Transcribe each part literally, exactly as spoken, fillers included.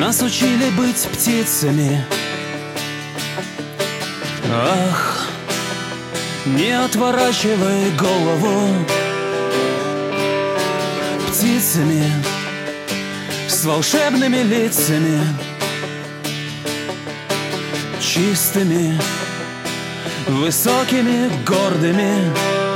Нас учили быть птицами. Ах, не отворачивай голову. Птицами с волшебными лицами, чистыми, высокими, гордыми.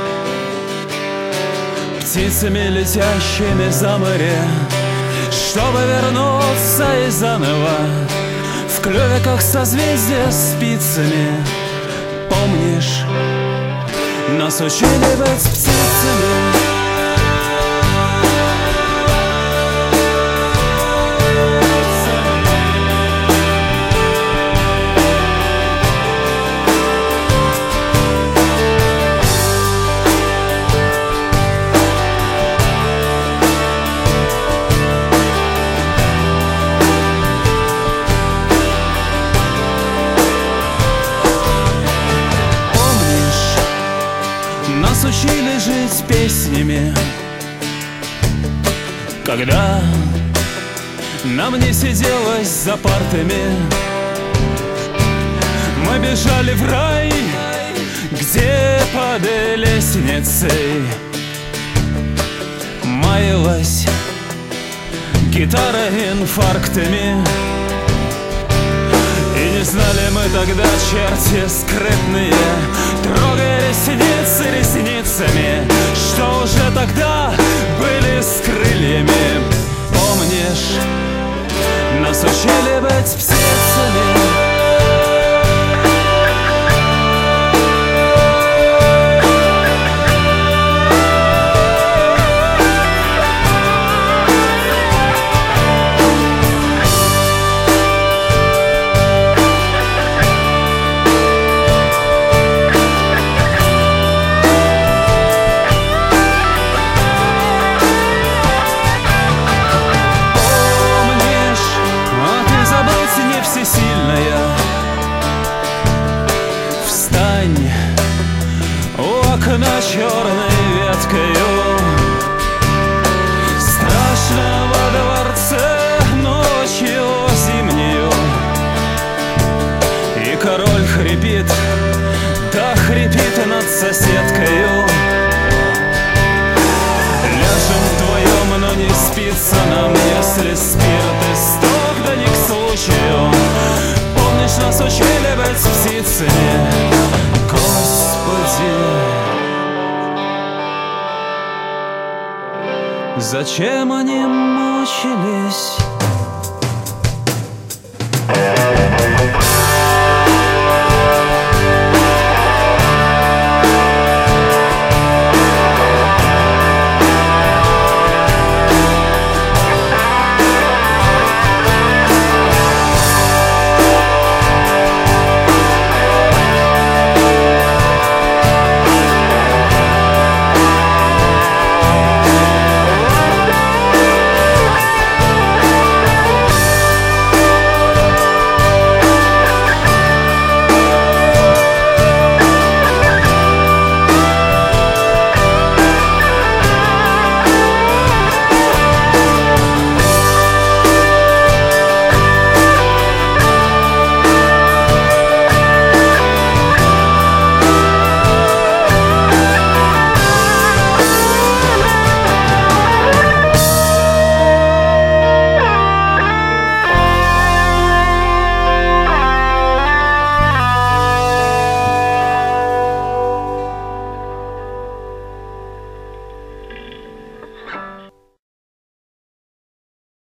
Птицами, летящими за море, чтобы вернуться и заново в клюве, как созвездие, спицами. Помнишь, нас учили быть птицами. Нас учили жить песнями, когда нам не сиделось за партами. Мы бежали в рай, где под лестницей маялась гитара инфарктами. И не знали мы тогда, черти скрытные, трогая ресницы ресницами, что уже тогда были с крыльями. Помнишь, нас учили быть птицами. Встань у окна черной веткою страшного дворца ночью зимнею. И король хрипит, да хрипит над соседкою. Ляжем вдвоем, но не спится нам, если спирт исток, да не к случаю. Помнишь, нас учили быть птицами, Господи. Зачем они мучились?